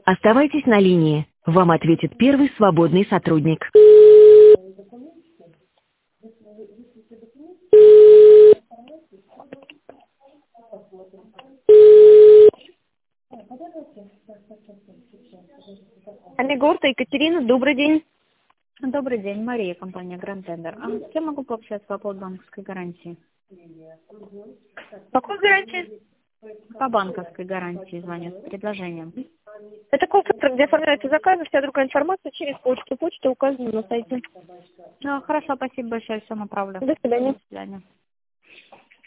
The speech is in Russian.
Оставайтесь на линии. Вам ответит первый свободный сотрудник. Алигорта, Екатерина, добрый день. Добрый день, Мария, компания Grand Tender. А с кем могу пообщаться по поводу банковской гарантии? Какой гарантии? По банковской гарантии звоню с предложением. Это колл-центр, где оформляются заказы, вся другая информация через почту. Почта указана на сайте. Ну, хорошо, спасибо большое, все направлю. До свидания. До свидания.